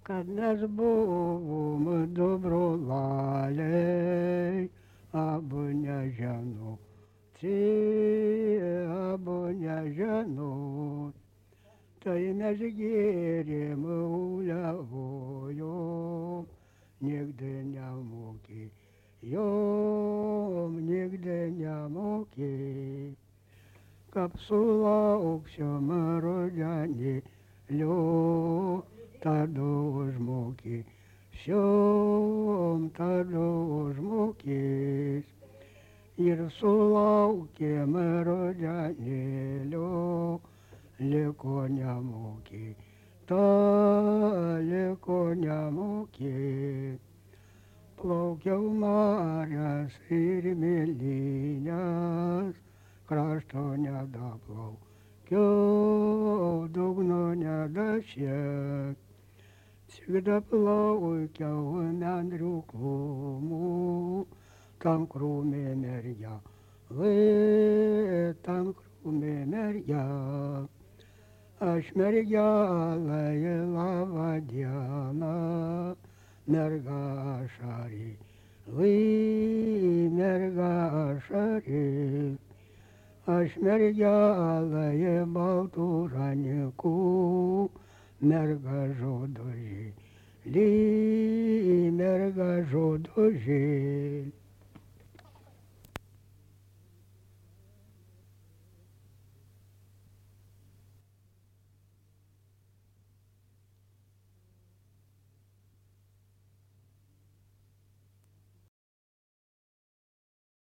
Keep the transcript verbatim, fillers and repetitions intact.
Kad mes buvom dobrolalei, abu nežinoti, abu nežinoti, tai mes gėrėm uliavojom, nigdy nemokėjom, nigdy nemokėjom. Kap sulauksim rudenėlio, tada užmokėsim, tada užmokės. Ir sulaukėm rudenėlio, liko nemokė, ta liko nemokė. Plaukiau marias ir mėlynės, krašto nedaplaukiau, dugno nedasiek. Tik daplaukiau nendrių krūmų, tam krūme mergelė, tam krūme mergelė. Aš mergelė, laba diena, merga ašarė, lai merga ašarė. Aš mergelė baltų ranikų, merga žodo žėlė, merga žodo žėlė.